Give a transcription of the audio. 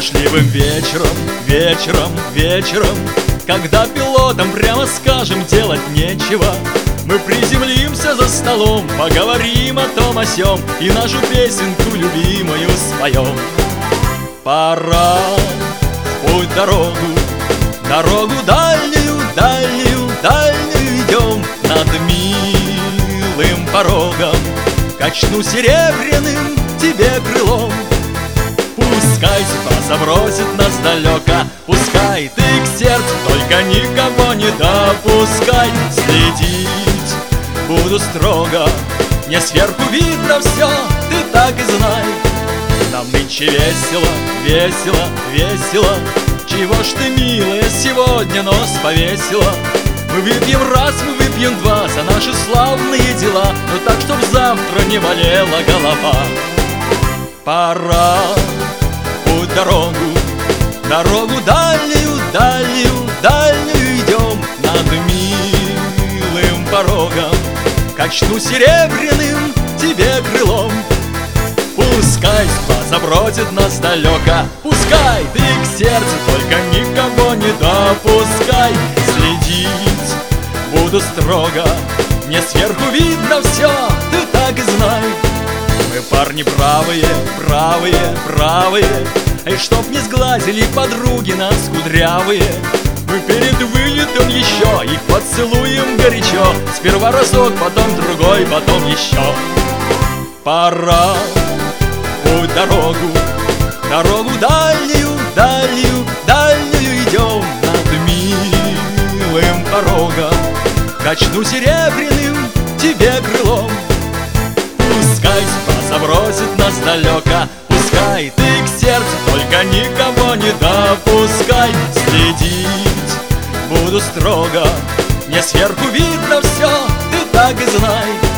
Дождливым вечером, вечером, вечером, когда пилотам, прямо скажем, делать нечего, мы приземлимся за столом, поговорим о том о сём и нашу песенку любимую споем. Пора в путь дорогу, дорогу дальнюю, дальнюю, дальнюю идем. Над милым порогом качну серебряным тебе крылом. Пускай судьба забросит нас далеко, пускай ты к сердцу только никого не допускай. Следить буду строго, мне сверху видно все, ты так и знай. Нам нынче весело, весело, весело. Чего ж ты, милая, сегодня нос повесила? Мы выпьем раз, мы выпьем два за наши славные дела, но так, чтоб завтра не болела голова. Пора в путь дорогу, дорогу дальнюю, дальнюю, дальнюю идем. Над милым порогом качну серебряным тебе крылом. Пускай судьба забросит нас далеко, пускай ты к сердцу только никого не допускай. Следить буду строго, мне сверху видно все, ты так и знай. Мы парни бравые, бравые, бравые, и чтоб не сглазили подруги нас кудрявые, мы перед вылетом еще их поцелуем горячо. Сперва разок, потом другой, потом еще. Пора в путь дорогу, дорогу дальнюю, дальнюю, дальнюю идем. Над милым порогом качну серебряным тебе крылом. Пускай судьба забросит нас далеко, пускай ты к сердцу только никого не допускай. Следить буду строго, мне сверху видно все, ты так и знай.